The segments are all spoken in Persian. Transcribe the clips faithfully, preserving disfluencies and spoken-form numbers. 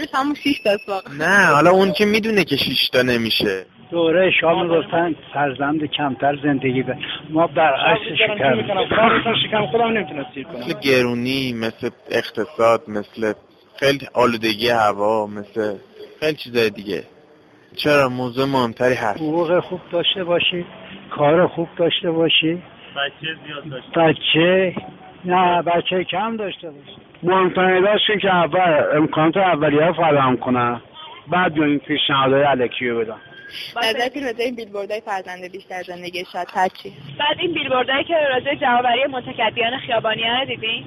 همون شش تا واقعا. نه حالا اون که میدونه که شش تا نمیشه. دوره شاه میگفتن فرزند کمتر زندگی به ما برعکسش کردیم. کارتون شکم خودم نمیتونم سیر کنم. مثل گرونی، مثل اقتصاد، مثل خیلی آلودگی هوا، مثل خیلی چیزای دیگه. چرا موضوع مهمتری هست. حقوق خوب داشته باشی، کار خوب داشته باشی، بچه زیاد داشته بچه نه بچه کم داشته باشی. مهمترین داشته که اول امکانات اولیه فراهم کنن، بعد بیاین پیشنهادهای الکی رو بدن. نظرتون راجع این بیلبوردهای فرزند بیشتر زندگی شادتر چی؟ بعد این بیلبوردهایی که راجع جمع‌آوری متکبران خیابانیان دیدین؟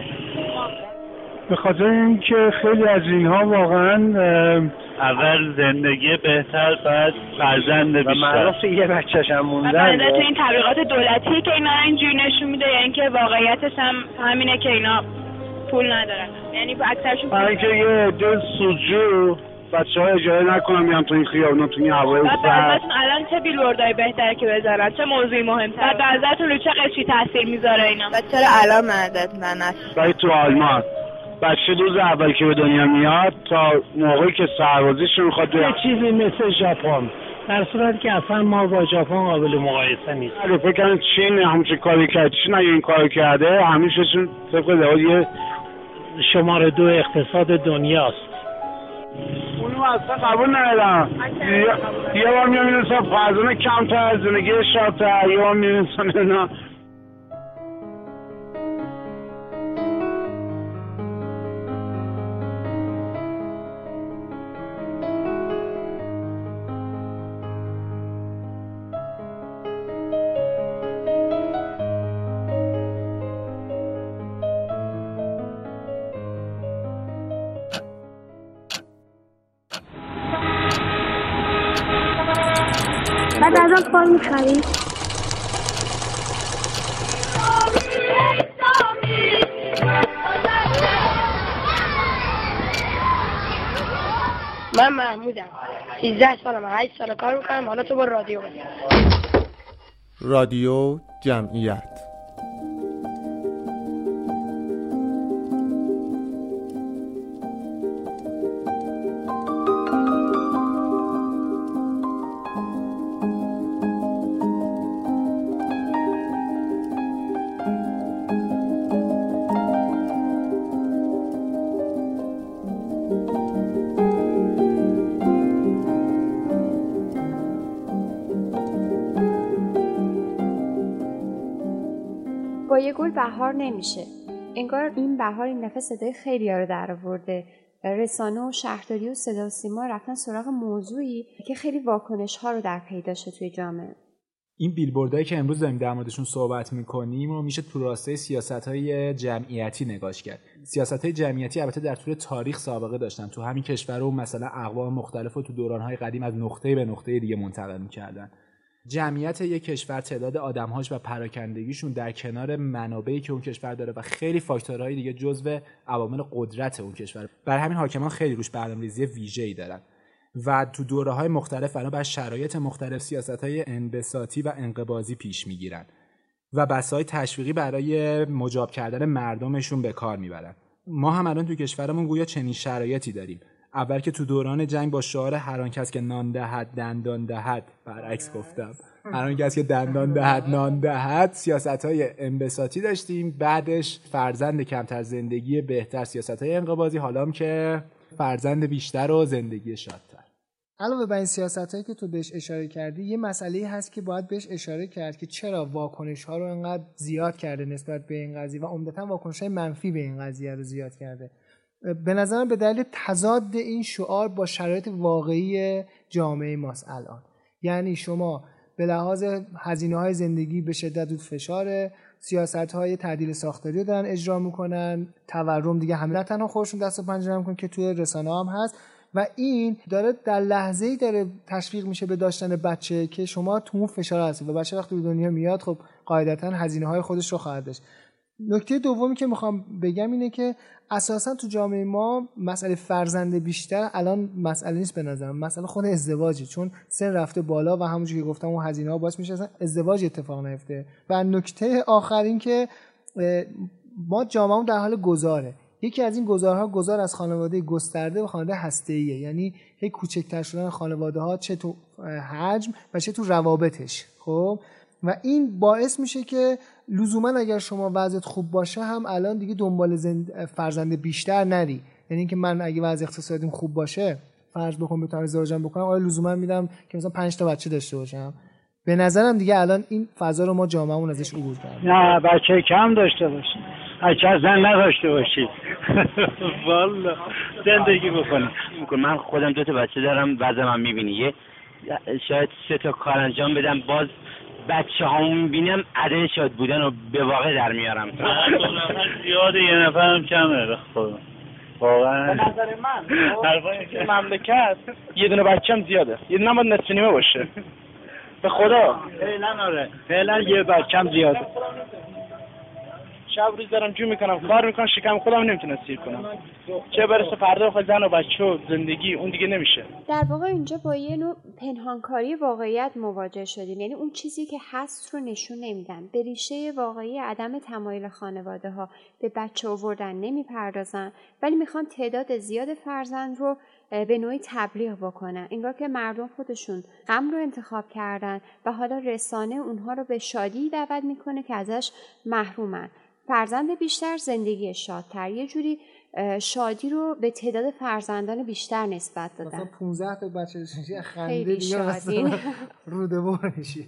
به خاطر اینکه خیلی از اینها واقعا اول زندگی بهتر، بعد فرزند بیشتر. معروف یه بچه‌ش هم موندن. بعد تو این تبلیغات دولتی که اینا اینجوری نشون میده، یعنی که واقعیتش هم همینه که اینا پول ندارن. یعنی اکثرشون برای اینکه یه دل سودجو بچه‌ها اجاره نکنن میان تو این خیابونا تو این هوای سرد. بعد الان چه بیلبوردای بهتره که بذارن؟ چه موضوعی مهم‌تره؟ بعد نظرتون رو چه قشری تاثیر میذاره اینا؟ بعد چرا الان مدد من است؟ برای تو آلمان بچه روز اول که به دنیا میاد تا موقعی که سربازیش میخواد یه چیزی مثل ژاپن، در صورتی که اصلا ما با ژاپن قابل مقایسه نیست. آره فکر کنم چین همچین کاری کرد، چین اگه این کاری کرده همیشهشون طبق لحاظ شماره دو اقتصاد دنیاست. اونو اصلا قبول ندارم. یه بار میبینیسن فرزانه کمتر، زندگی شادتر، یه بار میبینیسن اینا. بعد از آن کار میخوایی؟ من محمودم، سیزده سالم، هشت سال کار میکنم. حالا تو با رادیو بزن. رادیو جمعیت. با یه گل بهار نمیشه. انگار این بهار این دفعه صدای خیلی‌ها رو در آورده. رسانه و شهرداری و صدا و سیما رفتن سراغ موضوعی که خیلی واکنش‌ها رو در پی داشته توی جامعه. این بیلبوردهایی که امروز داریم در موردشون صحبت می‌کنیم رو میشه تو راستای سیاست‌های جمعیتی نگاش کرد. سیاست‌های جمعیتی البته در طول تاریخ سابقه داشتن. تو همین کشور و مثلا اقوام مختلف رو تو دوران‌های قدیم از نقطه به نقطه دیگه منتقل می‌کردن. جمعیت یک کشور، تعداد آدم‌هاش و پراکندگیشون در کنار منابعی که اون کشور داره و خیلی فاکتورهای دیگه جزو عوامل قدرت اون کشور. برای همین حاکمان خیلی روش برنامه‌ریزی ویژه‌ای دارن و تو دوره‌های مختلف بنا بر شرایط مختلف سیاست‌های انبساطی و انقباضی پیش می‌گیرن و بسای تشویقی برای مجاب کردن مردمشون به کار می‌برن. ما هم الان تو کشورمون گویا چنین شرایطی داریم. اول که تو دوران جنگ با شعار هر آن کس که نان دهد دندان دهد، برعکس گفتم، هر آن کس که دندان دهد نان دهد، سیاست‌های انبساطی داشتیم. بعدش فرزند کمتر زندگی بهتر، سیاست‌های انقباضی، حالا هم که فرزند بیشتر و زندگی شادتر. علاوه بر این سیاستایی که تو بهش اشاره کردی، یه مسئله هست که باید بهش اشاره کرد که چرا واکنش‌ها رو انقدر زیاد کرده نسبت به این قضیه و عمدتاً واکنش‌های منفی به این قضیه رو زیاد کرده. به نظرم به دلیل تضاد این شعار با شرایط واقعی جامعه ماست الان. یعنی شما به لحاظ هزینه‌های زندگی به شدت دود فشاره، سیاست‌های تعدیل ساختاری رو دارن اجرا میکنن، تورم دیگه همه نه تنها خودشون دست و پنجه نمی‌کنن که توی رسانه‌ها هم هست و این داره در لحظه‌ای داره تشویق میشه به داشتن بچه که شما تو اون فشار هستید و بچه وقتی به دنیا میاد خب قاعدتاً هزینه‌های خودش رو خواهد داشت. نکته دومی که میخوام بگم اینه که اساساً تو جامعه ما مسئله فرزند بیشتر الان مسئله نیست به نظرم، مسئله خود ازدواجه، چون سن رفته بالا و همونجوری که گفتم اون هزینه‌ها باعث میشه اصلا ازدواج اتفاق نیفته. و نکته آخر این که ما جامعه‌مون در حال گذاره، یکی از این گذارها گذار از خانواده گسترده و خانواده هسته‌ایه، یعنی هی کوچکتر شدن خانواده ها چه تو حجم و چه تو روابطش. خب و این باعث میشه که لزوما اگر شما وضعیت خوب باشه هم الان دیگه دنبال زند... فرزند بیشتر نری. یعنی اینکه من اگه وضع اقتصادیم خوب باشه فرض بکنم بتونم ازدواج بکنم، آره لزوما میدم که مثلا پنج تا بچه داشته باشم. به نظرم دیگه الان این فضا رو ما جامعهمون ازش عبور کردیم. نه بچه کم داشته باشی، بچه زن نداشته باشی. والا زندگی بکنی. من خودم دو تا بچه دارم، وضعم میبینی یه شاید سه تا کار انجام بدم باز بچه هامو میبینم عدد شاد بودن و به واقع در میارم. زیاده یه نفرم کمه بخدا واقعا. به نظر من مملکت یه دونه بچه‌م زیاده، یه دونه باید نصف نیمه باشه. به خدا فعلا آره فعلا یه بچه‌م زیاده. شب روز دارم جو میکنم کار میکنم شکم خودم نمیتونم سیر کنم، چه برسه فردا بخواد زن و بچه و زندگی اون دیگه نمیشه. در واقع اینجا با یه نوع پنهانکاری واقعیت مواجه شدیم، یعنی اون چیزی که هست رو نشون نمیدن. به ریشه واقعی عدم تمایل خانواده ها به بچه آوردن نمیپردازن، ولی میخوان تعداد زیاد فرزند رو به نوعی تبلیغ بکنن، انگار که مردم خودشون غم رو انتخاب کردن و حالا رسانه اونها رو به شادی دعوت میکنه که ازش محرومن. فرزند بیشتر، زندگی شادتر، یه جوری شادی رو به تعداد فرزندان بیشتر نسبت دادن. مثلا پانزده تا بچه داشتی خنده دیگه مثلا روده بار میشی.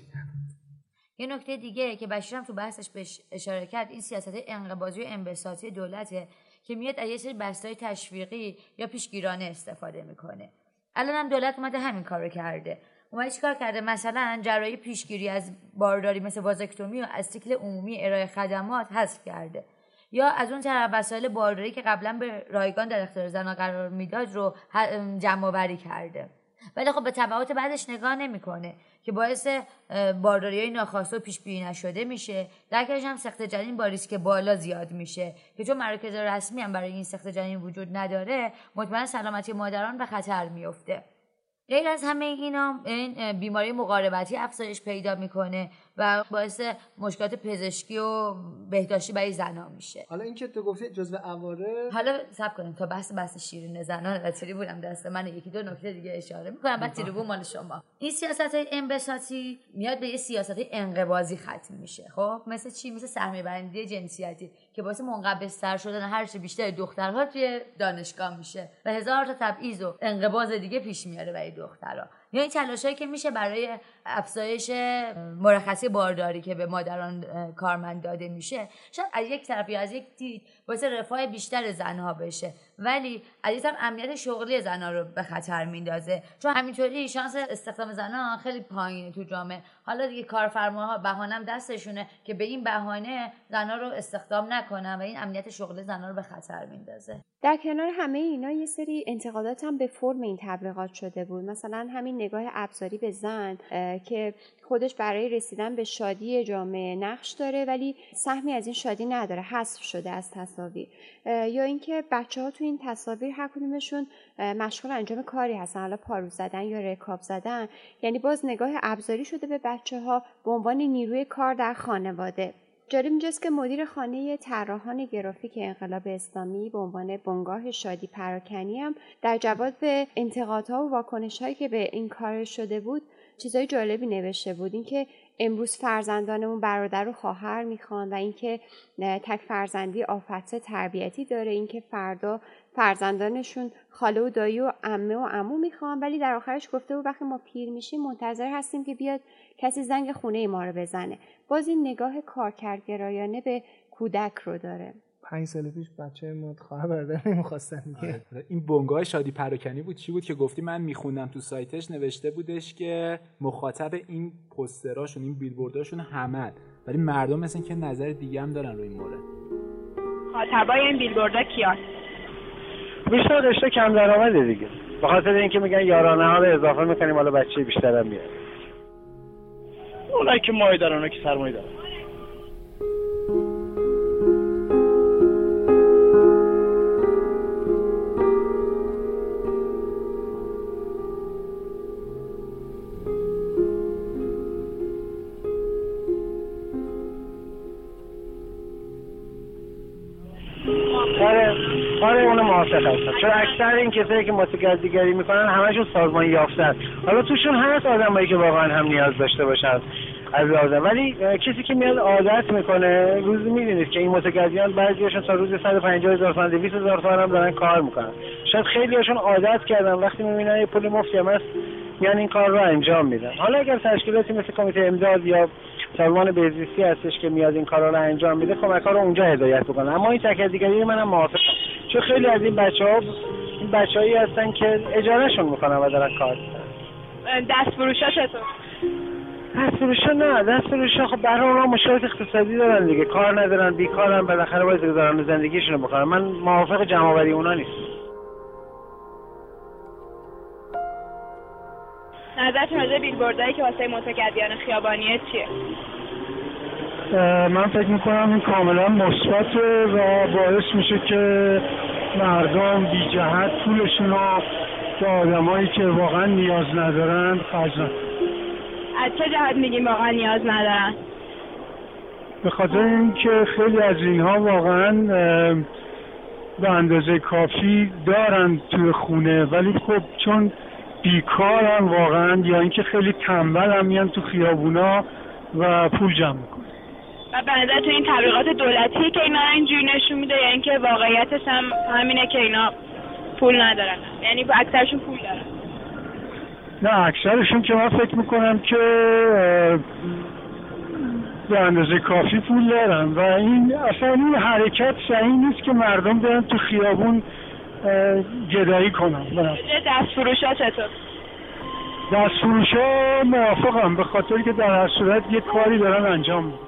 یه نکته دیگه که بشیر هم تو بحثش بهش اشاره کرد، این سیاست انقباضی و انبساطی دولته که میاد از یه سری بستای تشویقی یا پیشگیرانه استفاده میکنه. الان هم دولت اومده همین کارو کرده. اومده چیکار کرده؟ مثلا جراحی پیشگیری از بارداری مثل وازکتومی و از سیکل عمومی ارائه خدمات حذف کرده. یا از اون طرف وسایل بارداری که قبلا به رایگان در اختیار زنان قرار میداد رو جمع آوری کرده. ولی خب به تبعات بعدش نگاه نمیکنه که باعث بارداری‌های ناخواسته و پیش بینی نشده میشه. در کنارش هم سقط جنین با ریسک بالا زیاد میشه که چون مراکز رسمی هم برای این سقط جنین وجود نداره، مطمئن سلامتی مادران به خطر میفته. غیر از همه اینا این بیماری مقاربتی افزایش پیدا میکنه و باعث مشکلات پزشکی و بهداشتی برای زنان میشه. حالا این که تو گفتی جزو عوارض، حالا صبر کنیم تا بحث بحث شیرین زنان و تریبون هم دست من، یکی دو نکته دیگه اشاره میکنم بعد تریبون مال شما. این سیاست‌های انبساطی میاد به یه سیاست‌های انقباضی ختم میشه. خب مثل چی؟ مثل سهمیه بندی جنسیتی که باعث منقبض‌تر شدن هر چه بیشتر دخترها توی دانشگاه میشه و هزار تا تبعیض و انقباض دیگه پیش میاره برای دخترها. یا این تلاشایی که میشه برای افزایش مرخصی بارداری که به مادران کارمند داده میشه، شاید از یک طرف یا از یک دید باعث رفاه بیشتر زنها بشه، ولی از یک طرف امنیت شغلی زنها رو به خطر میندازه، چون همینطوری شانس استخدام زنها خیلی پایینه تو جامعه. حالا دیگه کارفرماها بهانه‌ام دستشونه که به این بهانه زنها رو استخدام نکنن و این امنیت شغلی زنها رو به خطر میندازه. در کنار همه اینا یه سری انتقادات هم به فرم این تبلیغات شده بود، مثلا همین نگاه ابزاری به زن که خودش برای رسیدن به شادی جامعه نقش داره ولی سهمی از این شادی نداره، حذف شده از تصاویر. یا اینکه بچه‌ها تو این تصاویر هر کدومشون مشغول انجام کاری هستن، حالا پارو زدن یا رکاب زدن، یعنی باز نگاه ابزاری شده به بچه‌ها به عنوان نیروی کار در خانواده. جالب اینجاست که مدیر خانه طراحان گرافیک انقلاب اسلامی به عنوان بنگاه شادی پراکنی هم در جواب به انتقادها و واکنش‌هایی که به این کار شده بود چیزای جالبی نوشته بود. اینکه امروز فرزندانمون برادر و خواهر میخوان و اینکه تک فرزندی آفت تربیتی داره، اینکه فردا فرزندانشون خاله و دایی و عمه و عمو میخوان، ولی در آخرش گفته بود وقتی ما پیر میشیم منتظر هستیم که بیاد کسی زنگ خونه ما رو بزنه. باز این نگاه کارکردگرایانه به کودک رو داره. پنج سال پیش بچه ما خواهر برادر نمیخواستن دیگه. این بنگاه شادی پراکنی بود چی بود که گفتی؟ من میخوندم تو سایتش نوشته بودش که مخاطب این پوستراشون این بیلبورداشون همه، ولی مردم مثل که نظر دیگه هم دارن روی این مورد. مخاطبای این بیلبوردا کیان؟ بیشتر رشته کم درآمده دیگه، به خاطر اینکه میگن یارانه ها رو اضافه میکنیم حالا بچه بیشتر هم میاد. اونایی که مایه دارن، اونایی که سرمایه دارن. سر مشخصه، چون اکثر این کسایی که متقاعدگری میکنن همشون سازمان یافتن. حالا توشون هست آدمایی که واقعا هم نیاز داشته باشن از لازم، ولی کسی که میاد عادت میکنه، روزی میبینید که این متقاعدیان بعضیاشون تا روز صد و پنجاه هزار تومان دویست هزار تومان هم دارن کار میکنن. شاید خیلیاشون عادت کردن وقتی میبینن یه پول مفتی هم هست یعنی این کار رو انجام میدن. حالا اگر تشکیلاتی مثل کمیته امداد یا سازمان بهزیستی هستش که میاد این کارا رو انجام میده، کمک‌ها رو اونجا هدایت بکنه. اما این تکیه‌گری منم موافقم، چون خیلی از این بچه‌ها این بچه‌هایی هستن که اجارهشون میکنن و دارن کار میکنن. دستفروشا چطور؟ دستفروشا نه، دستفروشا خب برای اونها مشکلات اقتصادی دارن دیگه، کار ندارن، بیکارن، بالاخره باید گذران زندگیشون رو بکنن. من موافق جمع‌آوری اونا نیستم. نظرتون راجع به بیلبوردهایی که واسه متقاعدیان خیابانیه چیه؟ من فکر میکنم این کاملا مثبته و باعث میشه که مردم بی جهت پولشون رو به آدمایی که واقعا نیاز ندارن خرج نکنن. از چه جهت میگیم واقعا نیاز ندارن؟ به خاطر اینکه خیلی از اینها واقعا به اندازه کافی دارن توی خونه، ولی خب چون بیکارن واقعا یا اینکه خیلی تنبل هم میان تو خیابونا و پول جمع میکنن. و به نظر تو این تبلیغات دولتی که اینا اینجوری نشون میده یا اینکه واقعیتش هم همینه که اینا پول ندارن؟ یعنی اکثرشون پول دارن؟ نه اکثرشون که من فکر میکنم که به اندازه کافی پول دارن و این اصلا این حرکت صحیح نیست که مردم برن تو خیابون گدایی کنن. دستفروشا چطور؟ دستفروشا موافقم، به خاطر که در هر صورت یک کاری دارن انجام میدن.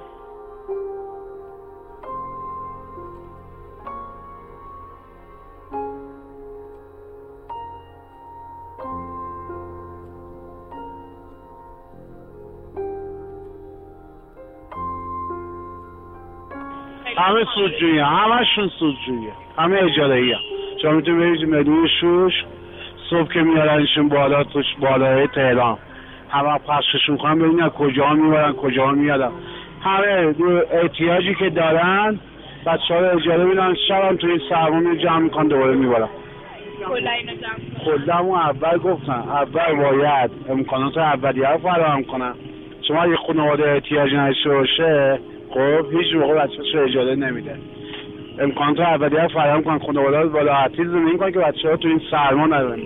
همه سودجویی، همشون سودجویی، همه اجاره‌ای هم. شما میتونید برید مدون شوش صبح که میارنشون بالا توش بالای تهران، همه پخششون کنن ببینن از کجا میبرن کجا میادن. همه احتیاجی که دارن بچه‌ها رو اجاره میدن، شب هم توی سرمون جمع میکنن دوباره میبرن. کلا اینو جمع کلا اون اول گفتن اول باید امکانات اولیه رو فراهم کنن. شما یه خانواده احتیاج نداشته باشه خب هیچ موقع بچه‌ش رو اجاره نمیده. امکانات اولیه رو فراهم کنن، خانواده رو بالا حتی زندگی کنن که بچه‌ها تو این سرما نرن.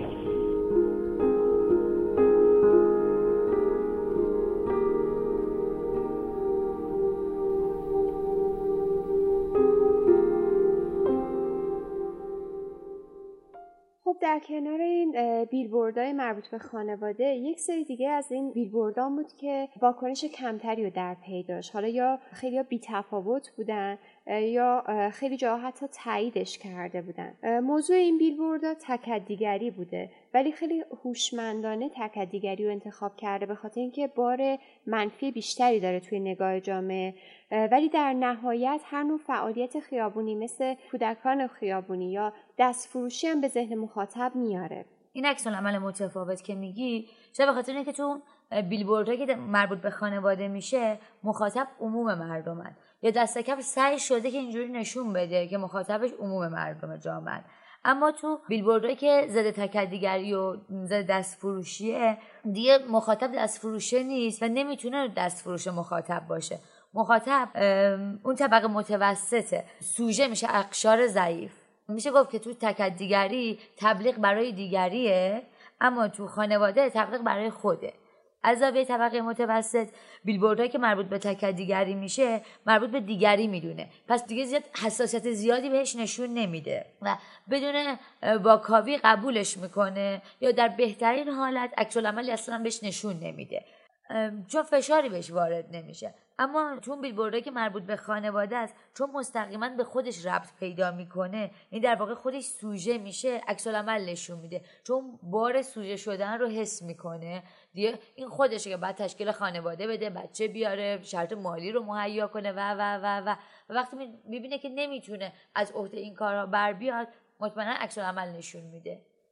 در کنار این بیلبوردهای مربوط به خانواده، یک سری دیگه از این بیلبوردها بود که واکنش کمتری رو در پی داشت. حالا یا خیلی ها بی‌تفاوت بودن یا خیلی جاها حتی تاییدش کرده بودن. موضوع این بیلبوردها تکدیگری بوده، ولی خیلی هوشمندانه تکدیگری رو انتخاب کرده به خاطر اینکه بار منفی بیشتری داره توی نگاه جامعه، ولی در نهایت هر نوع فعالیت خیابونی مثل کودکان خیابونی یا دستفروشی هم به ذهن مخاطب میاره. این عکس العمل متفاوت که میگی شاید به خاطر اینکه تو بیلبوردهایی که مربوط به خانواده میشه مخاطب عموم مردمن، یا دست کم سعی شده که اینجوری نشون بده که مخاطبش عموم مردم جامعه. اما تو بیلبوردهایی که ضد تکدیگری و ضد دستفروشیه دیگه مخاطب دستفروشه نیست و نمیتونه دستفروش مخاطب باشه. مخاطب اون طبقه متوسطه، سوژه میشه اقشار ضعیف. میشه گفت که تو تکدیگری تبلیغ برای دیگریه، اما تو خانواده تبلیغ برای خوده. از زاویه طبقه متوسط بیلبوردهایی که مربوط به تکدیگری میشه مربوط به دیگری میدونه، پس دیگه زیاد حساسیت زیادی بهش نشون نمیده و بدون واکاوی قبولش میکنه، یا در بهترین حالت عکس العملی اصلا بهش نشون نمیده چون فشاری بهش وارد نمیشه. اما چون بیلبوردهایی که مربوط به خانواده است چون مستقیما به خودش ربط پیدا میکنه، این در واقع خودش سوژه میشه، عکس العمل نشون میده، چون بار سوژه شدن رو حس میکنه دیگه این خودشه که بعد تشکیل خانواده بده، بچه بیاره، شرط مالی رو مهیا کنه و و و و, و وقتی میبینه که نمیتونه از عهده این کارها بر بیاد مطمئنا عکس العمل نشون میده.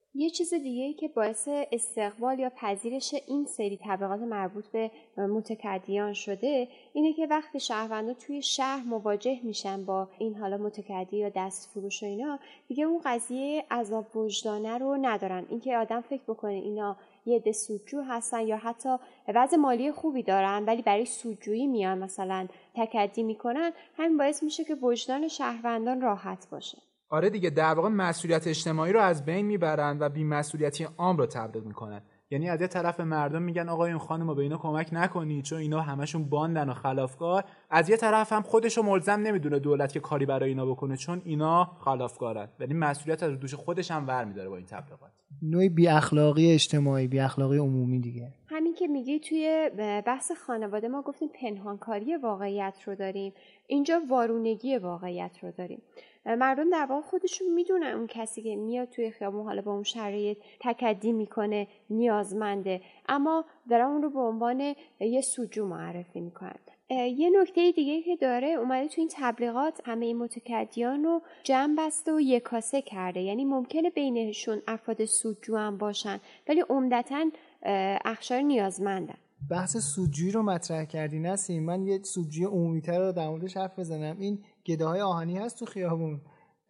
یه چیز دیگه که باعث استقبال یا پذیرش این سری طبقات مربوط به متکدیان شده اینه که وقتی شهروندان توی شهر مواجه میشن با این حالا متکدی یا دست فروش و اینا، دیگه اون قضیه عذاب وجدانه رو ندارن. اینکه آدم فکر بکنه اینا یه عده سودجو هستن یا حتی وضع مالی خوبی دارن ولی برای سودجویی میان مثلا تکدی میکنن، همین باعث میشه که وجدان شهروندان راحت باشه. آره دیگه، در واقع مسئولیت اجتماعی رو از بین میبرن و بی‌مسئولیتی عام رو تبلیغ میکنن. یعنی از یه طرف مردم میگن آقایون خانم به اینا کمک نکنید چون اینا همشون باندن و خلافکار، از یه طرف هم خودشو ملزم نمیدونه دولت که کاری برای اینا بکنه چون اینا خلافکارن. یعنی مسئولیت از دوش خودش هم ور میداره با این تبلیغات. نوعی بی اخلاقی اجتماعی، بی اخلاقی عمومی دیگه. همین که میگی توی بحث خانواده ما گفتیم پنهانکاری واقعیت رو داریم، اینجا وارونگی واقعیت رو داریم. مردم در واقع خودشون میدونن اون کسی که میاد توی خیابون حالا با اون شرایط تکدی میکنه نیازمنده، اما دارن اون رو به عنوان یه سودجو معرفی میکنن. یه نکته دیگه که داره، اومده تو این تبلیغات همه این متکدیان رو جمع بسته و یکاسه کرده. یعنی ممکنه بینشون افراد سودجو هم باشن ولی عمدتاً اقشار نیازمندن. بحث سودجویی رو مطرح کردی نسیم، من یه سودجویی عمومی‌تر رو در موردش حرف بزنم. این گداهای آهنی هست تو خیابون،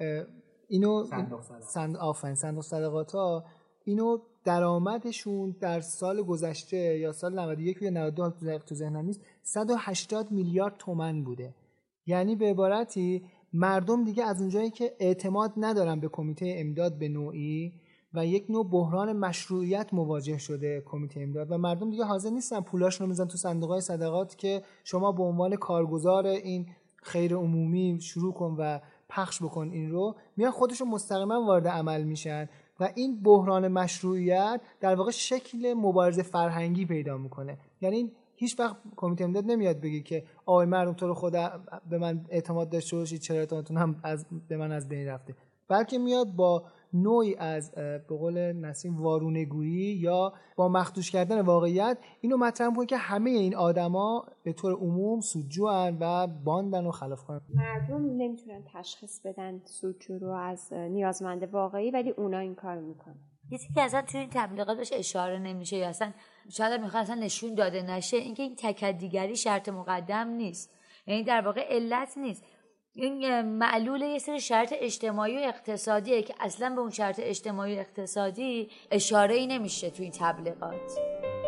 اینو صندوق آفرین صندوق صدقات‌ها، اینو درآمدشون در سال گذشته یا سال نود و یک یا نود و دو تو ذهنم نیست صد و هشتاد میلیارد تومان بوده. یعنی به عبارتی مردم دیگه از اونجایی که اعتماد ندارن به کمیته امداد به نوعی و یک نوع بحران مشروعیت مواجه شده کمیته امداد و مردم دیگه حاضر نیستن پولاشون رو میذارن تو صندوق‌های صدقات که شما به عنوان کارگزار این خیر عمومی شروع کن و پخش بکن این رو، میان خودشون مستقیما وارد عمل میشن و این بحران مشروعیت در واقع شکل مبارزه فرهنگی پیدا میکنه. یعنی هیچ وقت کمیته امداد نمیاد بگی که آقای مردم تو رو خدا به من اعتماد داشته باشید چرا اعتمادتون هم از به من از بین رفته، بلکه میاد با نوعی از به قول نسیم وارونگویی یا با مخدوش کردن واقعیت اینو مطرح می‌کنه که همه این آدما به طور عموم سودجوان و باندن و خلافکارن. مردم نمیتونن تشخیص بدن سودجو رو از نیازمند واقعی ولی اونا این کارو میکنن. چیزی که اصلا توی این تبلیغات بهش اشاره نمیشه یا اصلا شاید میخواد اصلا نشون داده نشه اینکه این تکدیگری شرط مقدم نیست، یعنی در واقع علت نیست، این معلول یه سری شرط اجتماعی و اقتصادیه که اصلا به اون شرط اجتماعی و اقتصادی اشاره ای نمیشه تو این تبلیغات.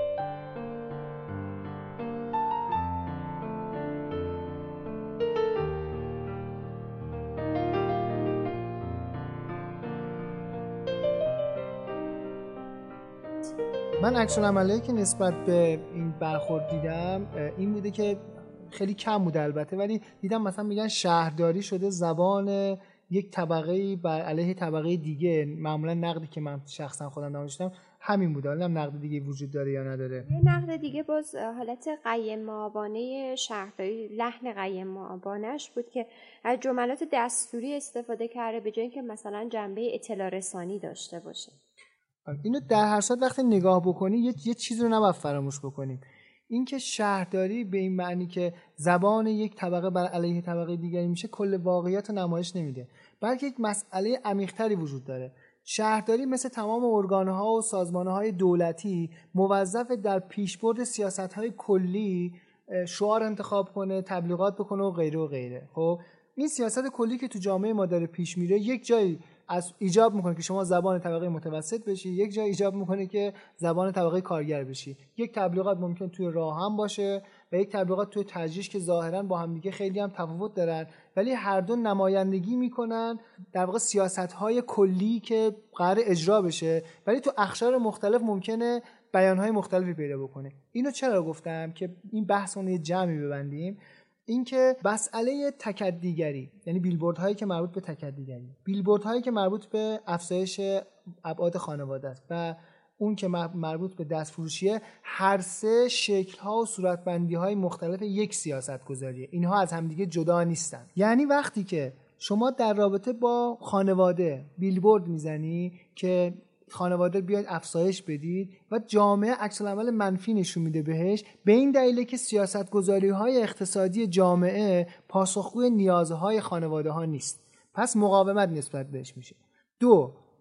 من عکس العملی که نسبت به این برخورد دیدم این بوده که خیلی کم بوده البته، ولی دیدم مثلا میگن شهرداری شده زبان یک طبقه بر علیه طبقه دیگه. معمولا نقدی که من شخصا خودم داشتم همین بوده، حالا نقد دیگه وجود داره یا نداره. یه نقد دیگه باز حالت قیم معابانه شهرداری، لحن قیم معابانه‌اش بود که از جملات دستوری استفاده کرده به جای اینکه مثلا جنبه اطلاع رسانی داشته باشه. اینو در هر صورت وقتی نگاه بکنی یه, یه چیز رو نباید فراموش بکنیم، اینکه شهرداری به این معنی که زبان یک طبقه بر علیه طبقه دیگری میشه کل واقعیت رو نمایش نمیده، بلکه یک مسئله عمیق‌تری وجود داره. شهرداری مثل تمام ارگان‌ها و سازمان‌های دولتی موظف در پیشبرد سیاست‌های کلی شعار انتخاب کنه، تبلیغات بکنه و غیره و غیره. خب این سیاست کلی که تو جامعه ما داره پیش میره یک جایی از ایجاب میکنه که شما زبان طبقه متوسط بشی، یک جای ایجاب میکنه که زبان طبقه کارگر بشی. یک تبلیغات ممکن توی راه هم باشه و یک تبلیغات توی تجریش که ظاهرا با هم دیگه خیلی هم تفاوت دارن، ولی هر دو نمایندگی میکنن در واقع سیاست‌های کلی که قرار اجرا بشه، ولی تو اقشار مختلف ممکنه بیان‌های مختلفی پیدا بکنه. اینو چرا گفتم که این بحثمون یه جمعی ببندیم، اینکه مسئله تکدیگری، یعنی بیلبوردهایی که مربوط به تکدیگری، بیلبوردهایی که مربوط به افزایش ابعاد خانواده است و اون که مربوط به دستفروشیه، هر سه شکل‌ها و صورتبندی‌های مختلف یک سیاست‌گذاریه. اینها از همدیگه جدا نیستن. یعنی وقتی که شما در رابطه با خانواده بیلبورد میزنی که خانواده بیاید افزایش بدید و جامعه عکس العمل منفی نشون میده بهش، به این دلیله که سیاست‌گذاری‌های اقتصادی جامعه پاسخگوی نیازهای خانواده ها نیست، پس مقاومت نسبت بهش میشه. دو،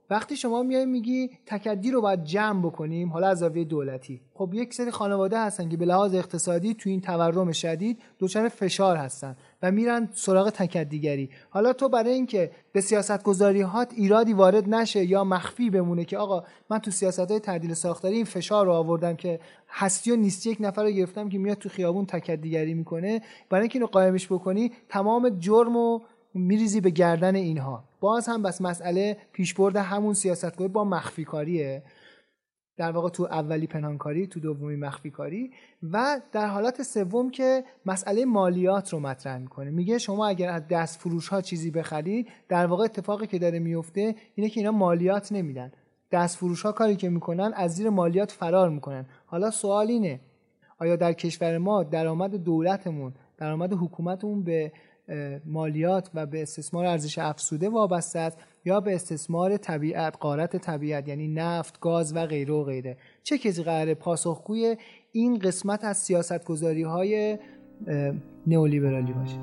وقتی شما میای میگی تکدی رو باید جمع بکنیم، حالا از زاویه دولتی، خب یک سری خانواده هستن که به لحاظ اقتصادی تو این تورم شدید دچار فشار هستن و میرن سراغ تکدیگری. حالا تو برای اینکه به سیاست‌گذاری‌هات ایرادی وارد نشه یا مخفی بمونه که آقا من تو سیاست‌های تعدیل ساختاری این فشار رو آوردم که هستی و نیستی یک نفر رو گرفتم که میاد تو خیابون تکدیگری میکنه، برای اینکه اینو قائمش بکنی تمام جرم و میریزی به گردن اینها. باز هم بس مسئله پیشبرد همون سیاستگذاری با مخفی کاریه، در واقع تو اولی پنهانکاری، تو دومی مخفی کاری، و در حالت سوم که مسئله مالیات رو مطرح میکنه. میگه شما اگر از دست فروش ها چیزی بخرید، در واقع اتفاقی که داره میفته اینه که اینا مالیات نمیدن. دست فروش ها کاری که میکنن از زیر مالیات فرار میکنن. حالا سوال اینه آیا در کشور ما درآمد دولتمون، درآمد حکومتمون به مالیات و به استثمار ارزش افزوده وابسته است یا به استثمار طبیعت، غارت طبیعت، یعنی نفت، گاز و غیره و غیره؟ چه کسی قراره پاسخگوی این قسمت از سیاست‌گذاری‌های نئولیبرالی باشه؟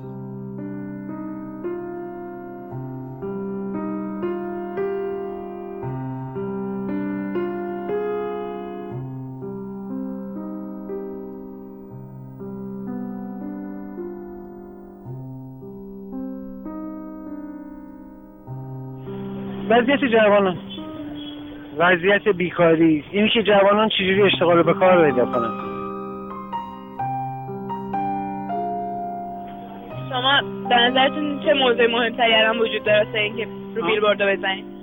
وضعیت جوانان، وضعیت بیکاری، اینی که جوانان چجوری اشتغال به کار پیدا کنن. شما به نظرتون چه موضوع مهمتری الان وجود داره واسه اینکه رو بیلبوردو بزنید؟